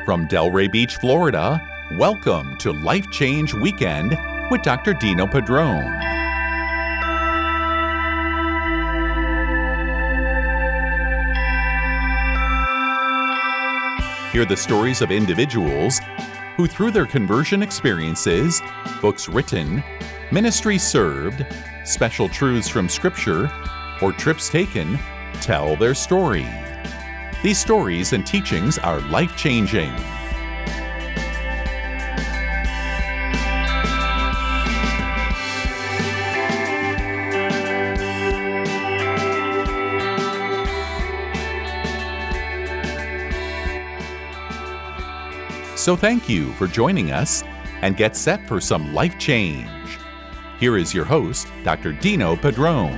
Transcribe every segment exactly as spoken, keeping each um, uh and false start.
From Delray Beach, Florida, welcome to Life Change Weekend with Doctor Dino Padrone. Hear the stories of individuals who, through their conversion experiences, books written, ministries served, special truths from Scripture, or trips taken, tell their story. These stories and teachings are life-changing. So thank you for joining us, and get set for some life change. Here is your host, Doctor Dino Padrone.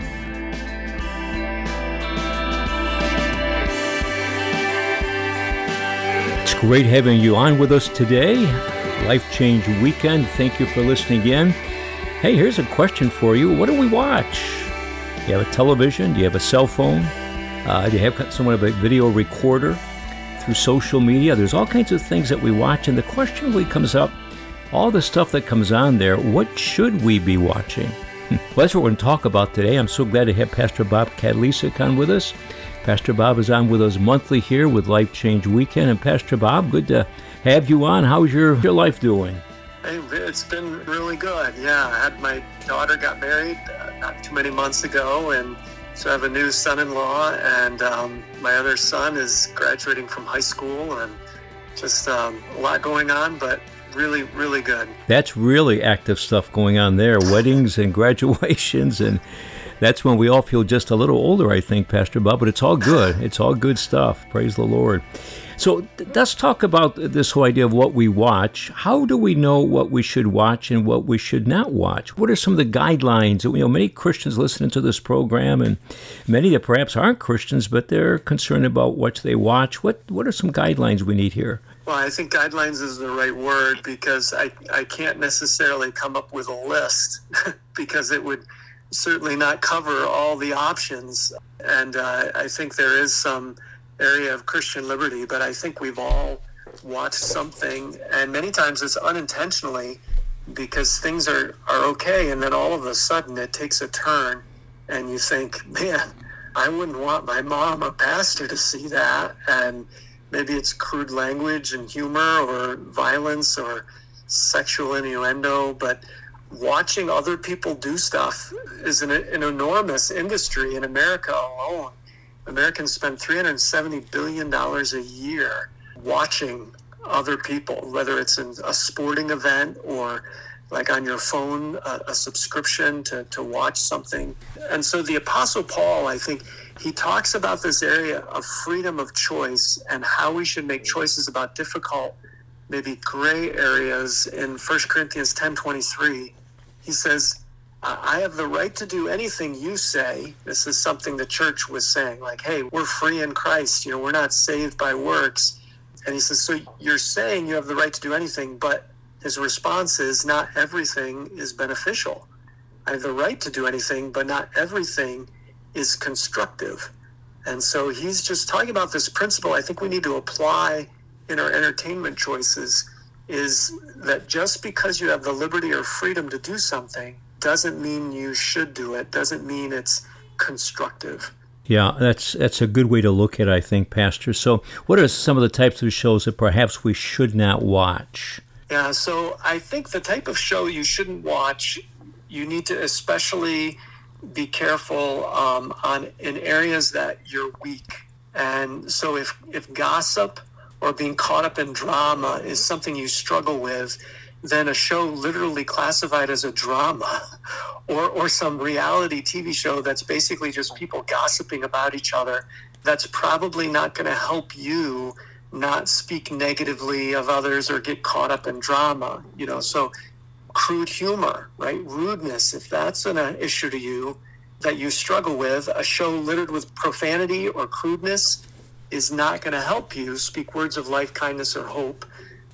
It's great having you on with us today. Life Change Weekend. Thank you for listening in. Hey, here's a question for you. What do we watch? Do you have a television? Do you have a cell phone? Uh, do you have someone of a video recorder? Through social media, there's all kinds of things that we watch, and the question really comes up, all the stuff that comes on there, what should we be watching? Well, that's what we're going to talk about today. I'm so glad to have Pastor Bob Kadlec on with us. Pastor Bob is on with us monthly here with Life Change Weekend. And Pastor Bob, good to have you on. How's your, your life doing? Hey, it's been really good. Yeah, I had my daughter got married uh, not too many months ago, and so I have a new son-in-law, and um, my other son is graduating from high school, and just um, a lot going on, but really, really good. That's really active stuff going on there, weddings and graduations, and that's when we all feel just a little older, I think, Pastor Bob, but it's all good. It's all good stuff. Praise the Lord. So th- let's talk about this whole idea of what we watch. How do we know what we should watch and what we should not watch? What are some of the guidelines? You know, many Christians listening to this program, and many that perhaps aren't Christians, but they're concerned about what they watch. What What are some guidelines we need here? Well, I think guidelines is the right word, because I, I can't necessarily come up with a list because it would certainly not cover all the options. And uh, I think there is some area of Christian liberty, but I think we've all watched something, and many times it's unintentionally, because things are, are okay, and then all of a sudden it takes a turn, and you think, man, I wouldn't want my mom, a pastor, to see that. And maybe it's crude language and humor or violence or sexual innuendo, but watching other people do stuff is an, an enormous industry in America alone. Americans spend three hundred seventy billion dollars a year watching other people, whether it's in a sporting event or like on your phone, a, a subscription to, to watch something. And so the Apostle Paul, I think, he talks about this area of freedom of choice and how we should make choices about difficult, maybe gray areas. In First Corinthians ten twenty-three, he says, I have the right to do anything you say. This is something the church was saying, like, hey, we're free in Christ. You know, we're not saved by works. And he says, so you're saying you have the right to do anything, but his response is, not everything is beneficial. I have the right to do anything, but not everything is constructive. And so he's just talking about this principle I think we need to apply in our entertainment choices, is that just because you have the liberty or freedom to do something doesn't mean you should do it, doesn't mean it's constructive. Yeah, that's that's a good way to look at it, I think, Pastor. So what are some of the types of shows that perhaps we should not watch? Yeah, so I think the type of show you shouldn't watch, you need to especially be careful um, on in areas that you're weak. And so if, if gossip or being caught up in drama is something you struggle with, then a show literally classified as a drama, or or some reality T V show that's basically just people gossiping about each other, that's probably not going to help you not speak negatively of others or get caught up in drama. You know, so crude humor, right? Rudeness, if that's an uh, issue to you that you struggle with, a show littered with profanity or crudeness is not going to help you speak words of life, kindness, or hope.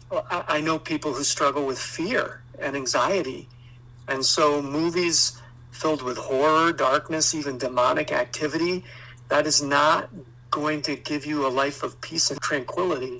I know people who struggle with fear and anxiety. And so movies filled with horror, darkness, even demonic activity, that is not going to give you a life of peace and tranquility.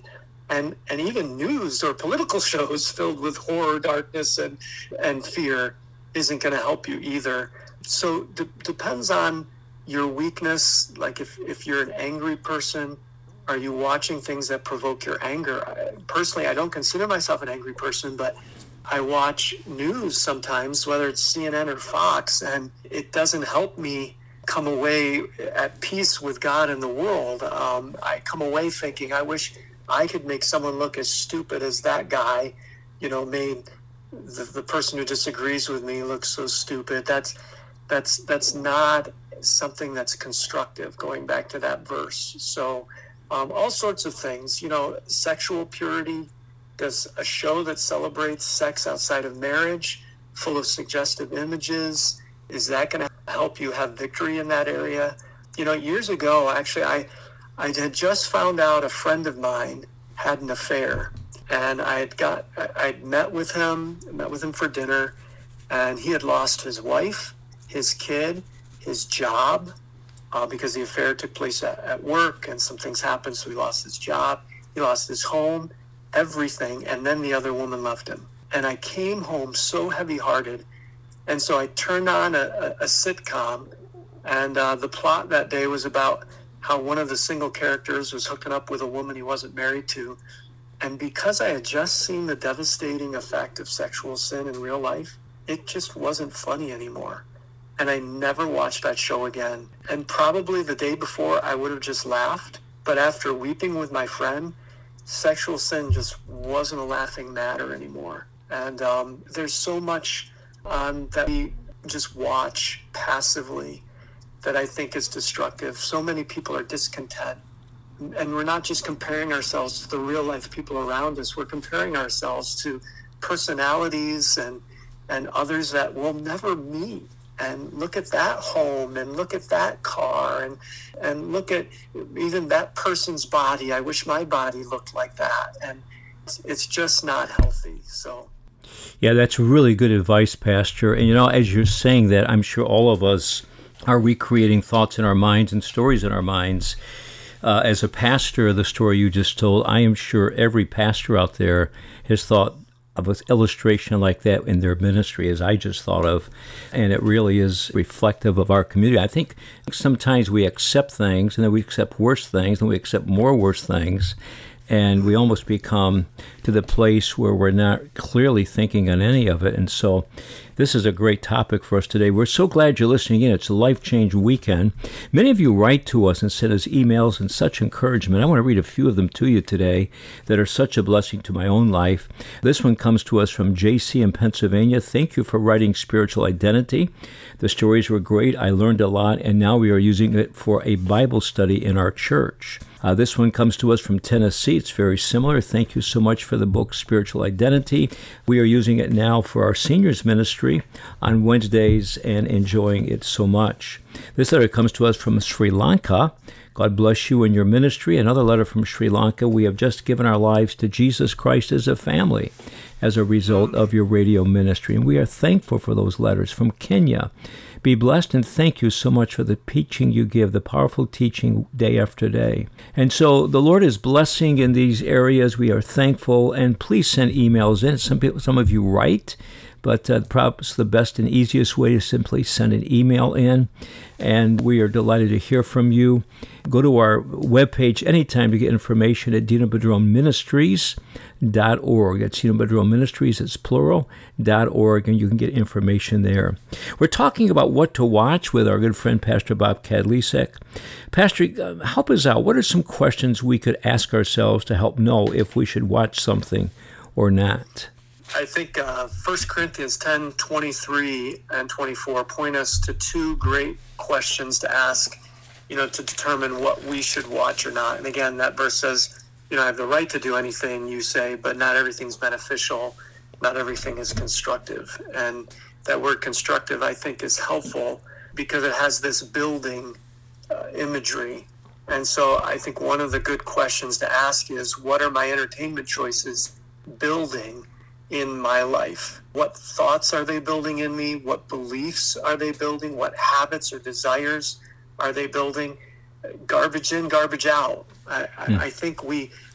And, and even news or political shows filled with horror, darkness, and, and fear isn't going to help you either. So d- depends on your weakness. Like if, if you're an angry person, are you watching things that provoke your anger? I, personally, I don't consider myself an angry person, but I watch news sometimes, whether it's C N N or Fox, and it doesn't help me come away at peace with God and the world. Um, I come away thinking, I wish I could make someone look as stupid as that guy, you know, made the, the person who disagrees with me look so stupid. That's that's that's not something that's constructive, going back to that verse. So um, all sorts of things, you know, sexual purity. Does a show that celebrates sex outside of marriage, full of suggestive images, is that going to help you have victory in that area? You know, years ago, actually, I I had just found out a friend of mine had an affair, and I had got I'd met with him, met with him for dinner, and he had lost his wife, his kid, his job, uh, because the affair took place at, at work, and some things happened, so he lost his job, he lost his home, everything, and then the other woman left him. And I came home so heavy-hearted, and so I turned on a, a, a sitcom, and uh, the plot that day was about how one of the single characters was hooking up with a woman he wasn't married to. And because I had just seen the devastating effect of sexual sin in real life, it just wasn't funny anymore. And I never watched that show again. And probably the day before, I would have just laughed. But after weeping with my friend, sexual sin just wasn't a laughing matter anymore. And um, there's so much um, that we just watch passively that I think is destructive. So many people are discontent. And we're not just comparing ourselves to the real life people around us. We're comparing ourselves to personalities and, and others that we'll never meet. And look at that home, and look at that car, and and look at even that person's body. I wish my body looked like that. And it's, it's just not healthy. So. Yeah, that's really good advice, Pastor. And, you know, as you're saying that, I'm sure all of us are recreating thoughts in our minds and stories in our minds. Uh, as a pastor, the story you just told, I am sure every pastor out there has thought of an illustration like that in their ministry, as I just thought of, and it really is reflective of our community. I think sometimes we accept things, and then we accept worse things, and we accept more worse things, and we almost become to the place where we're not clearly thinking on any of it. And so this is a great topic for us today. We're so glad you're listening in. It's a Life Change Weekend. Many of you write to us and send us emails and such encouragement. I want to read a few of them to you today that are such a blessing to my own life. This one comes to us from J C in Pennsylvania. Thank you for writing Spiritual Identity. The stories were great. I learned a lot, and now we are using it for a Bible study in our church. Uh, this one comes to us from Tennessee. It's very similar. Thank you so much for the book Spiritual Identity. We are using it now for our seniors ministry on Wednesdays and enjoying it so much. This letter comes to us from Sri Lanka. God bless you and your ministry. Another letter from Sri Lanka. We have just given our lives to Jesus Christ as a family as a result of your radio ministry, and we are thankful for those letters. From Kenya. Be blessed, and thank you so much for the teaching you give, the powerful teaching day after day. And so the Lord is blessing in these areas. We are thankful, and please send emails in. Some people, some of you write, but uh, perhaps the best and easiest way is simply send an email in, and we are delighted to hear from you. Go to our webpage anytime to get information at Dino Badrone Ministries dot org. That's Dino Badrone Ministries, it's plural, dot org, and you can get information there. We're talking about what to watch with our good friend Pastor Bob Kadlisek. Pastor, uh, help us out. What are some questions we could ask ourselves to help know if we should watch something or not? I think uh, First Corinthians ten, twenty-three and twenty-four point us to two great questions to ask, you know, to determine what we should watch or not. And again, that verse says, you know, I have the right to do anything you say, but not everything's beneficial. Not everything is constructive. And that word constructive, I think, is helpful because it has this building uh, imagery. And so I think one of the good questions to ask is, what are my entertainment choices building in my life? What thoughts are they building in me? What beliefs are they building? What habits or desires are they building? Garbage in, garbage out. I, mm. I think we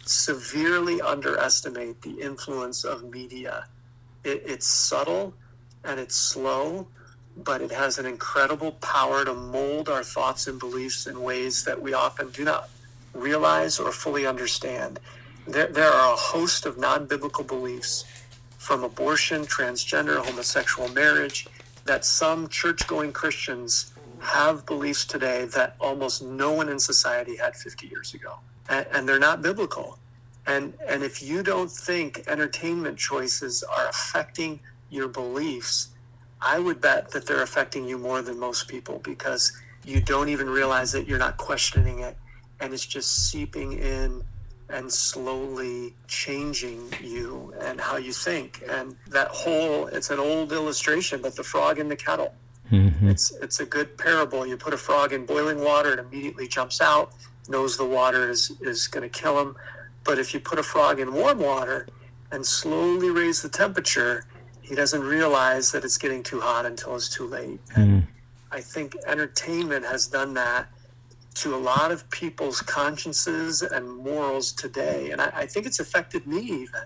severely underestimate the influence of media. It, it's subtle and it's slow, but it has an incredible power to mold our thoughts and beliefs in ways that we often do not realize or fully understand. There, there are a host of non-biblical beliefs, from abortion, transgender, homosexual marriage, that some church-going Christians have beliefs today that almost no one in society had fifty years ago. And, and they're not biblical. And, and if you don't think entertainment choices are affecting your beliefs, I would bet that they're affecting you more than most people, because you don't even realize it, you're not questioning it, and it's just seeping in and slowly changing you and how you think. And that whole, it's an old illustration, but the frog in the kettle. Mm-hmm. It's it's a good parable. You put a frog in boiling water, it immediately jumps out, knows the water is, is going to kill him. But if you put a frog in warm water and slowly raise the temperature, he doesn't realize that it's getting too hot until it's too late. Mm-hmm. And I think entertainment has done that to a lot of people's consciences and morals today. And I, I think it's affected me even.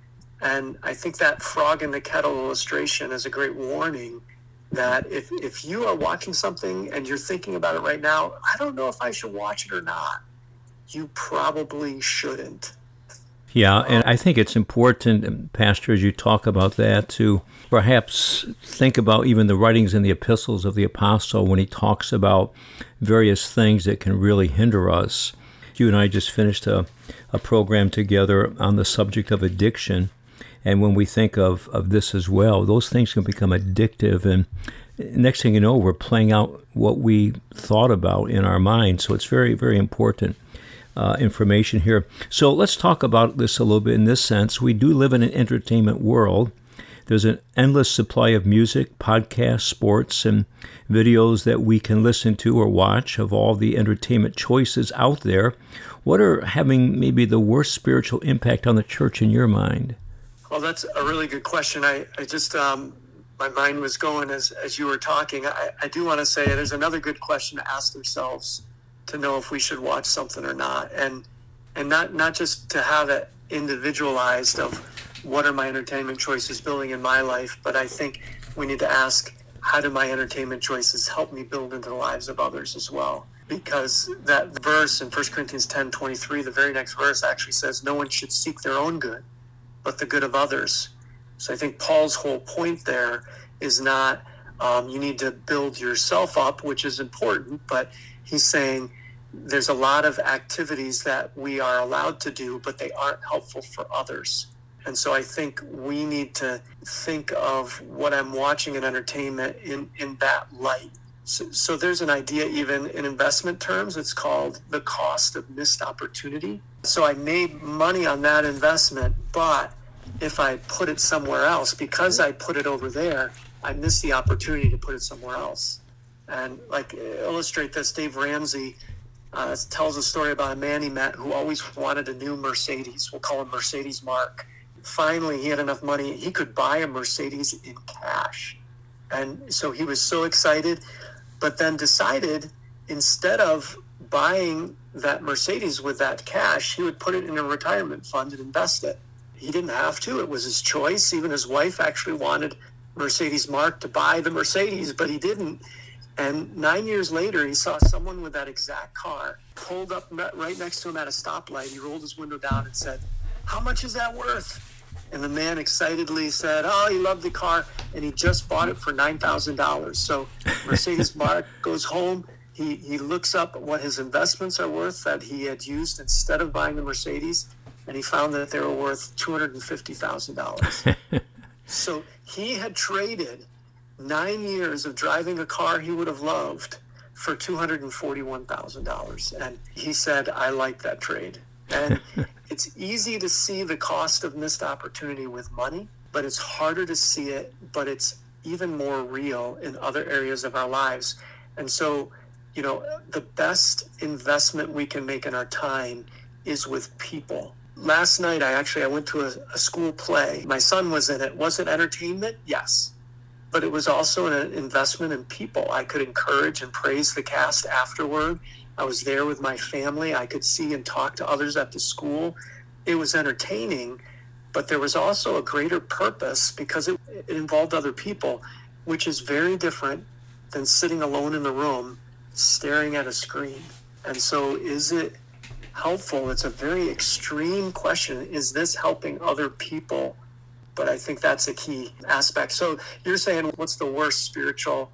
And I think that frog in the kettle illustration is a great warning that if, if you are watching something and you're thinking about it right now, I don't know if I should watch it or not. You probably shouldn't. Yeah, and I think it's important, Pastor, as you talk about that, to perhaps think about even the writings in the epistles of the apostle when he talks about various things that can really hinder us. You and I just finished a, a program together on the subject of addiction, and when we think of, of this as well, those things can become addictive, and next thing you know, we're playing out what we thought about in our mind. So it's very, very important Uh, information here. So let's talk about this a little bit in this sense. We do live in an entertainment world. There's an endless supply of music, podcasts, sports, and videos that we can listen to or watch of all the entertainment choices out there. What are having maybe the worst spiritual impact on the church in your mind? Well, that's a really good question. I, I just, um, my mind was going as, as you were talking. I, I do want to say there's another good question to ask themselves to know if we should watch something or not, and and not not just to have it individualized of what are my entertainment choices building in my life, but I think we need to ask, how do my entertainment choices help me build into the lives of others as well? Because that verse in First Corinthians ten twenty-three, the very next verse actually says, no one should seek their own good, but the good of others. So I think Paul's whole point there is not um, you need to build yourself up, which is important, but he's saying there's a lot of activities that we are allowed to do, but they aren't helpful for others. And so I think we need to think of what I'm watching in entertainment in, in that light. So, so there's an idea even in investment terms, it's called the cost of missed opportunity. So I made money on that investment, but if I put it somewhere else, because I put it over there, I missed the opportunity to put it somewhere else. And like illustrate this, Dave Ramsey uh, tells a story about a man he met who always wanted a new Mercedes. We'll call him Mercedes Mark. Finally, he had enough money. He could buy a Mercedes in cash. And so he was so excited, but then decided instead of buying that Mercedes with that cash, he would put it in a retirement fund and invest it. He didn't have to. It was his choice. Even his wife actually wanted Mercedes Mark to buy the Mercedes, but he didn't. And nine years later, he saw someone with that exact car pulled up right next to him at a stoplight. He rolled his window down and said, "How much is that worth?" And the man excitedly said, "Oh, he loved the car, and he just bought it for nine thousand dollars. So Mercedes Mark goes home. He, he looks up what his investments are worth that he had used instead of buying the Mercedes, and he found that they were worth two hundred fifty thousand dollars. So he had traded nine years of driving a car he would have loved for two hundred forty-one thousand dollars. And he said, "I like that trade." And it's easy to see the cost of missed opportunity with money, but it's harder to see it, but it's even more real in other areas of our lives. And so, you know, the best investment we can make in our time is with people. Last night, I actually, I went to a, a school play. My son was in it. Was it entertainment? Yes. But it was also an investment in people. I could encourage and praise the cast afterward. I was there with my family. I could see and talk to others at the school. it was entertaining, but there was also a greater purpose because it, it involved other people, which is very different than sitting alone in the room staring at a screen. And so is it helpful? It's a very extreme question. Is this helping other people? But I think that's a key aspect. So you're saying, what's the worst spiritual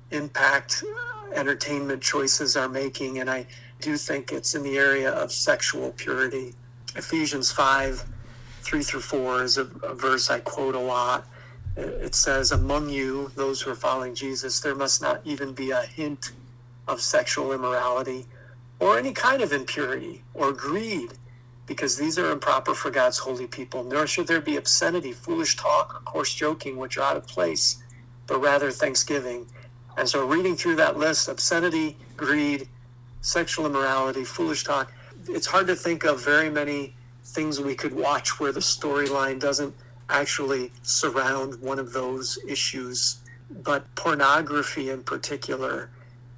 impact entertainment choices are making? And I do think it's in the area of sexual purity. Ephesians five, three through four is a, a verse I quote a lot. It says, among you, those who are following Jesus, there must not even be a hint of sexual immorality or any kind of impurity or greed, because these are improper for God's holy people. Nor should there be obscenity, foolish talk, or coarse joking, which are out of place, but rather thanksgiving. And so reading through that list, obscenity, greed, sexual immorality, foolish talk, it's hard to think of very many things we could watch where the storyline doesn't actually surround one of those issues. But pornography in particular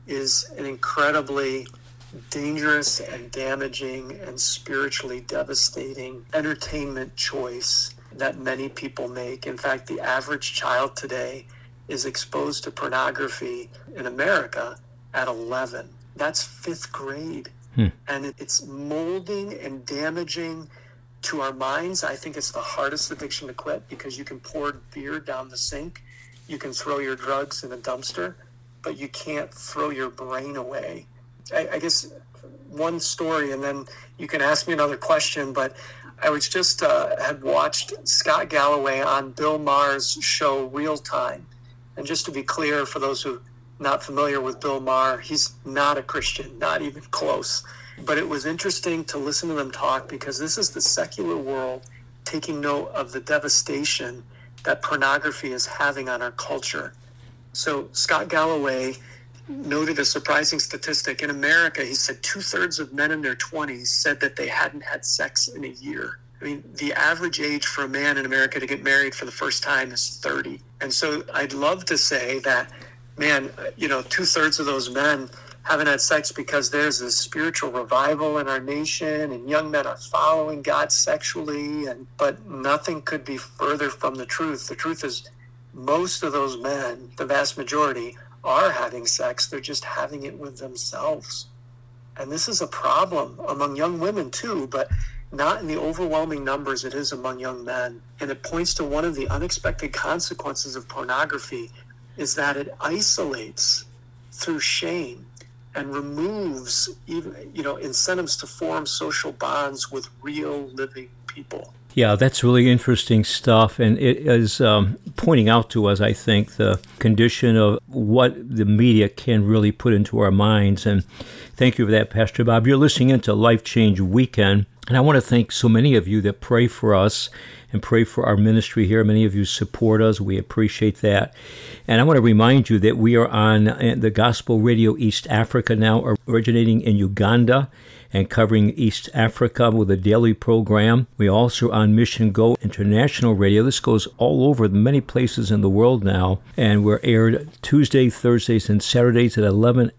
is an incredibly dangerous and damaging and spiritually devastating entertainment choice that many people make. In fact, the average child today is exposed to pornography in America at eleven. That's fifth grade. Hmm. And it's molding and damaging to our minds. I think it's the hardest addiction to quit because you can pour beer down the sink, you can throw your drugs in a dumpster, but you can't throw your brain away. I, I guess one story, and then you can ask me another question, but I was just uh, had watched Scott Galloway on Bill Maher's show Real Time. And just to be clear, for those who are not familiar with Bill Maher, he's not a Christian, not even close. But it was interesting to listen to them talk because this is the secular world taking note of the devastation that pornography is having on our culture. So Scott Galloway noted a surprising statistic. In America, he said two-thirds of men in their twenties said that they hadn't had sex in a year. I mean, the average age for a man in America to get married for the first time is thirty. And so I'd love to say that, man, you know, two-thirds of those men haven't had sex because there's a spiritual revival in our nation and young men are following God sexually. And but nothing could be further from the truth. The truth is most of those men, the vast majority, are having sex. They're just having it with themselves. And this is a problem among young women too, but not in the overwhelming numbers it is among young men. And it points to one of the unexpected consequences of pornography is that it isolates through shame and removes even, you know, incentives to form social bonds with real living people. Yeah, that's really interesting stuff, and it is um, pointing out to us, I think, the condition of what the media can really put into our minds. And thank you for that, Pastor Bob. You're listening into Life Change Weekend, and I want to thank so many of you that pray for us and pray for our ministry here. Many of you support us. We appreciate that. And I want to remind you that we are on the Gospel Radio East Africa now, originating in Uganda and covering East Africa with a daily program. We also are on Mission Go International Radio. This goes all over many places in the world now. And we're aired Tuesday, Thursdays, and Saturdays at eleven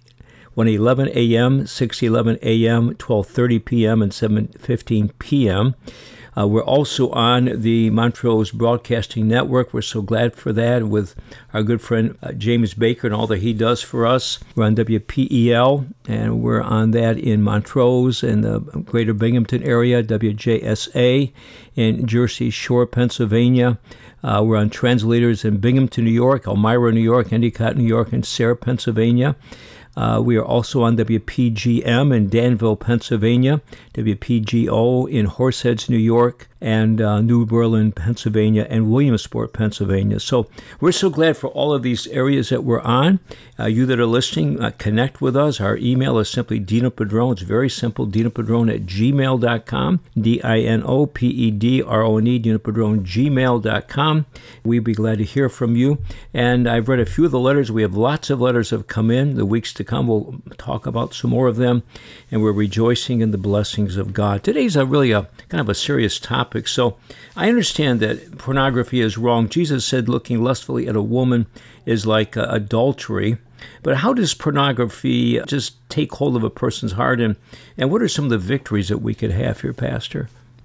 a.m., six eleven a.m., twelve thirty p.m., and seven fifteen p.m. Uh, we're also on the Montrose Broadcasting Network. We're so glad for that with our good friend uh, James Baker and all that he does for us. We're on W P E L, and we're on that in Montrose and the greater Binghamton area, W J S A in Jersey Shore, Pennsylvania. Uh, we're on translators in Binghamton, New York, Elmira, New York, Endicott, New York, and Sarah, Pennsylvania. Uh, we are also on W P G M in Danville, Pennsylvania, W P G O in Horseheads, New York, and uh, New Berlin, Pennsylvania, and Williamsport, Pennsylvania. So we're so glad for all of these areas that we're on. Uh, you that are listening, uh, connect with us. Our email is simply Dino Padron. It's very simple, Dino Padron at gmail dot com, D I N O P E D R O N E, Dino Padron, gmail dot com. We'd be glad to hear from you. And I've read a few of the letters. We have lots of letters that have come in. The weeks to come, we'll talk about some more of them. And we're rejoicing in the blessings of God. Today's a really a kind of a serious topic. So I understand that pornography is wrong. Jesus said looking lustfully at a woman is like uh, adultery. But how does pornography just take hold of a person's heart? And, and what are some of the victories that we could have here, Pastor?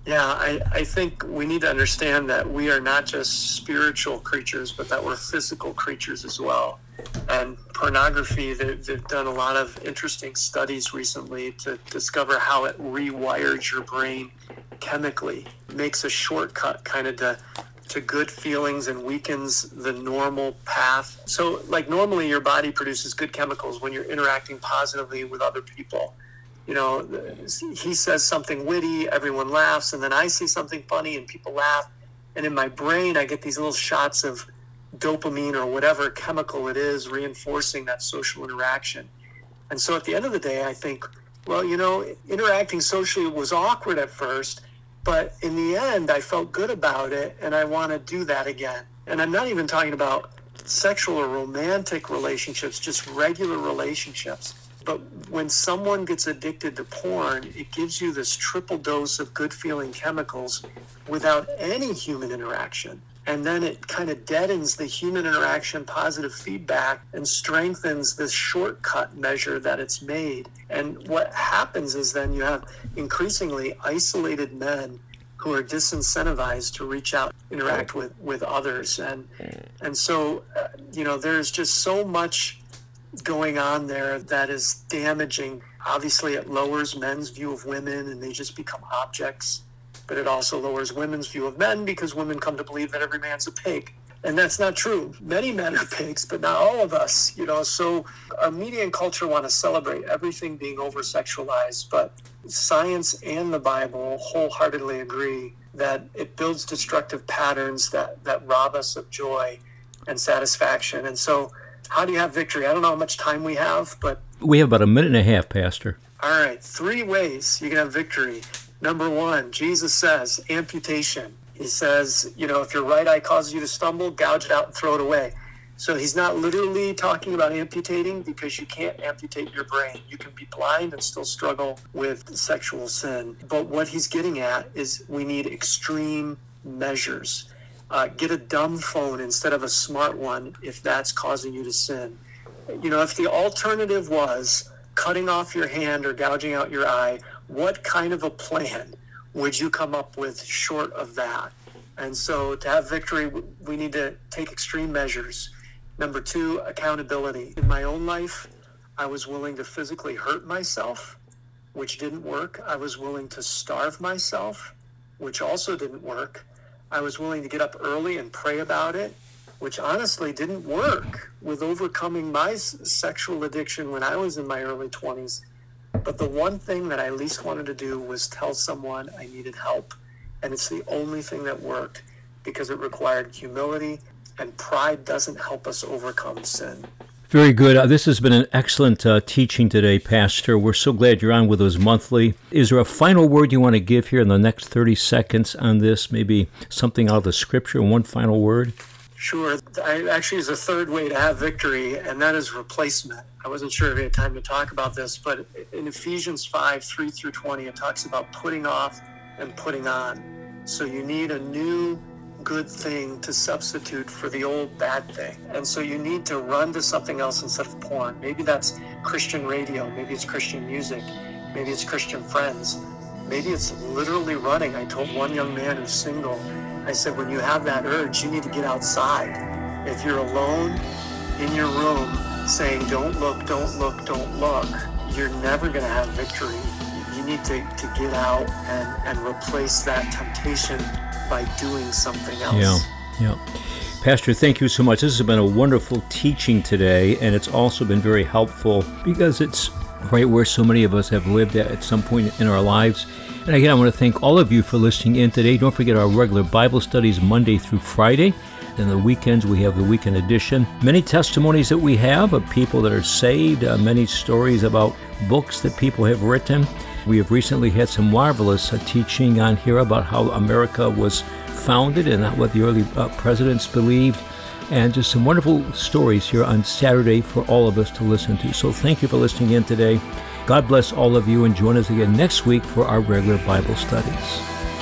Yeah, I, I think we need to understand that we are not just spiritual creatures, but that we're physical creatures as well. And pornography, they've, they've done a lot of interesting studies recently to discover how it rewires your brain chemically, makes a shortcut kind of to, to good feelings and weakens the normal path. So like normally your body produces good chemicals when you're interacting positively with other people. You know, he says something witty, everyone laughs, and then I say something funny and people laugh. And in my brain, I get these little shots of dopamine or whatever chemical it is reinforcing that social interaction. And so at the end of the day, I think, well, you know, interacting socially was awkward at first, but in the end, I felt good about it, and I want to do that again. And I'm not even talking about sexual or romantic relationships, just regular relationships. But when someone gets addicted to porn, it gives you this triple dose of good-feeling chemicals without any human interaction. And then it kind of deadens the human interaction, positive feedback, and strengthens this shortcut measure that it's made. And what happens is then you have increasingly isolated men who are disincentivized to reach out, interact with, with others. And, and so, uh, you know, there's just so much going on there that is damaging. Obviously, it lowers men's view of women and they just become objects. But it also lowers women's view of men because women come to believe that every man's a pig. And that's not true. Many men are pigs, but not all of us, you know. So our media and culture want to celebrate everything being over-sexualized, but science and the Bible wholeheartedly agree that it builds destructive patterns that, that rob us of joy and satisfaction. And so how do you have victory? I don't know how much time we have, but... We have about a minute and a half, Pastor. All right, three ways you can have victory. Number one, Jesus says, amputation. He says, you know, if your right eye causes you to stumble, gouge it out and throw it away. So he's not literally talking about amputating because you can't amputate your brain. You can be blind and still struggle with sexual sin. But what he's getting at is we need extreme measures. Uh, get a dumb phone instead of a smart one if that's causing you to sin. You know, if the alternative was cutting off your hand or gouging out your eye, what kind of a plan would you come up with short of that? And so to have victory, we need to take extreme measures. Number two, accountability. In my own life, I was willing to physically hurt myself, which didn't work. I was willing to starve myself, which also didn't work. I was willing to get up early and pray about it, which honestly didn't work with overcoming my s- sexual addiction when I was in my early twenties. But the one thing that I least wanted to do was tell someone I needed help. And it's the only thing that worked because it required humility, and pride doesn't help us overcome sin. Very good. Uh, this has been an excellent uh, teaching today, Pastor. We're so glad you're on with us monthly. Is there a final word you want to give here in the next thirty seconds on this? Maybe something out of the scripture, one final word? Sure. I actually is a third way to have victory, and that is replacement. I wasn't sure if we had time to talk about this, but in Ephesians five, three through twenty, it talks about putting off and putting on. So you need a new good thing to substitute for the old bad thing. And so you need to run to something else instead of porn. Maybe that's Christian radio. Maybe it's Christian music. Maybe it's Christian friends. Maybe it's literally running. I told one young man who's single, I said, when you have that urge, you need to get outside. If you're alone in your room saying, don't look, don't look, don't look, you're never going to have victory. You need to, to get out and, and replace that temptation by doing something else. Yeah, yeah. Pastor, thank you so much. This has been a wonderful teaching today, and it's also been very helpful because it's right where so many of us have lived at, at some point in our lives. And again, I want to thank all of you for listening in today. Don't forget our regular Bible studies Monday through Friday. Then the weekends, we have the weekend edition. Many testimonies that we have of people that are saved, uh, many stories about books that people have written. We have recently had some marvelous uh, teaching on here about how America was founded and what the early uh, presidents believed, and just some wonderful stories here on Saturday for all of us to listen to. So thank you for listening in today. God bless all of you, and join us again next week for our regular Bible studies.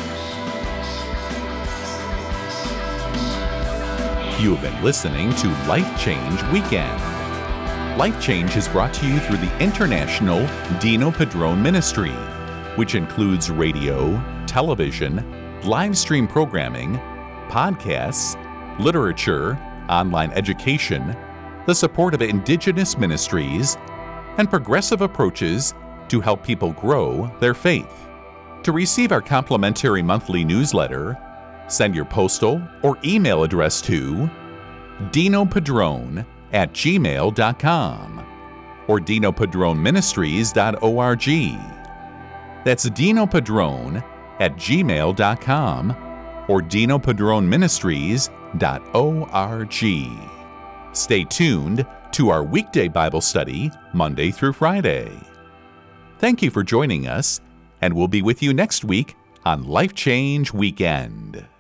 You have been listening to Life Change Weekend. Life Change is brought to you through the International Dino Padron Ministry, which includes radio, television, live stream programming, podcasts, literature, online education, the support of Indigenous ministries, and progressive approaches to help people grow their faith. To receive our complimentary monthly newsletter, send your postal or email address to dino padron at gmail dot com or dino padron ministries dot org. That's Dino Padron at gmail dot com or dino padron ministries dot org. Stay tuned to our weekday Bible study Monday through Friday. Thank you for joining us, and we'll be with you next week on Life Change Weekend.